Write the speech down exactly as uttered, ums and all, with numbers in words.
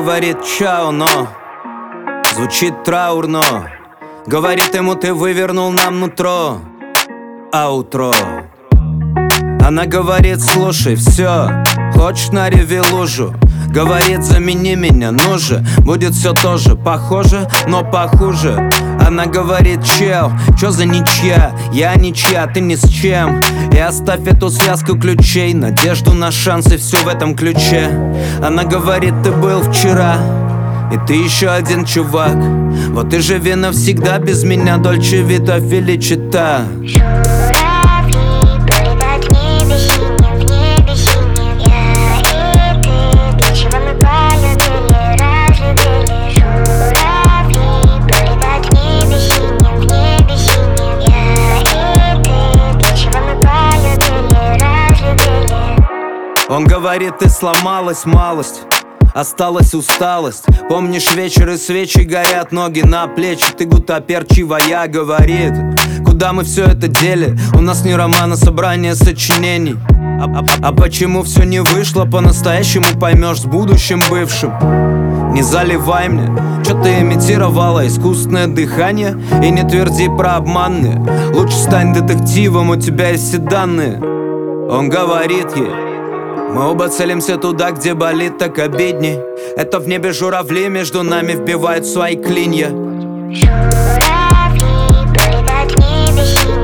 говорит чао, но звучит траурно. Говорит ему: ты вывернул нам нутро, аутро. Она говорит: слушай, все, хочешь на реве лужу? Говорит: замени меня, ну же, будет все тоже похоже, но похуже. Она говорит: чел, чё за ничья? Я ничья, ты ни с чем. И оставь эту связку ключей, надежду на шансы, все в этом ключе. Она говорит: ты был вчера, и ты еще один чувак. Вот и живи навсегда без меня, дольче вита феличита. Он говорит: ты сломалась малость, осталась усталость. Помнишь вечер и свечи горят, ноги на плечи, ты гутоперчивая. Говорит: куда мы все это дели? У нас не роман, а собрание сочинений. А, а, а почему все не вышло по-настоящему, поймешь с будущим бывшим. Не заливай мне, что ты имитировала искусственное дыхание. И не тверди про обманные, лучше стань детективом, у тебя есть все данные. Он говорит ей: мы оба целимся туда, где болит, так обидней. Это в небе журавли между нами вбивают свои клинья. Журавли, пролетать в небе синим.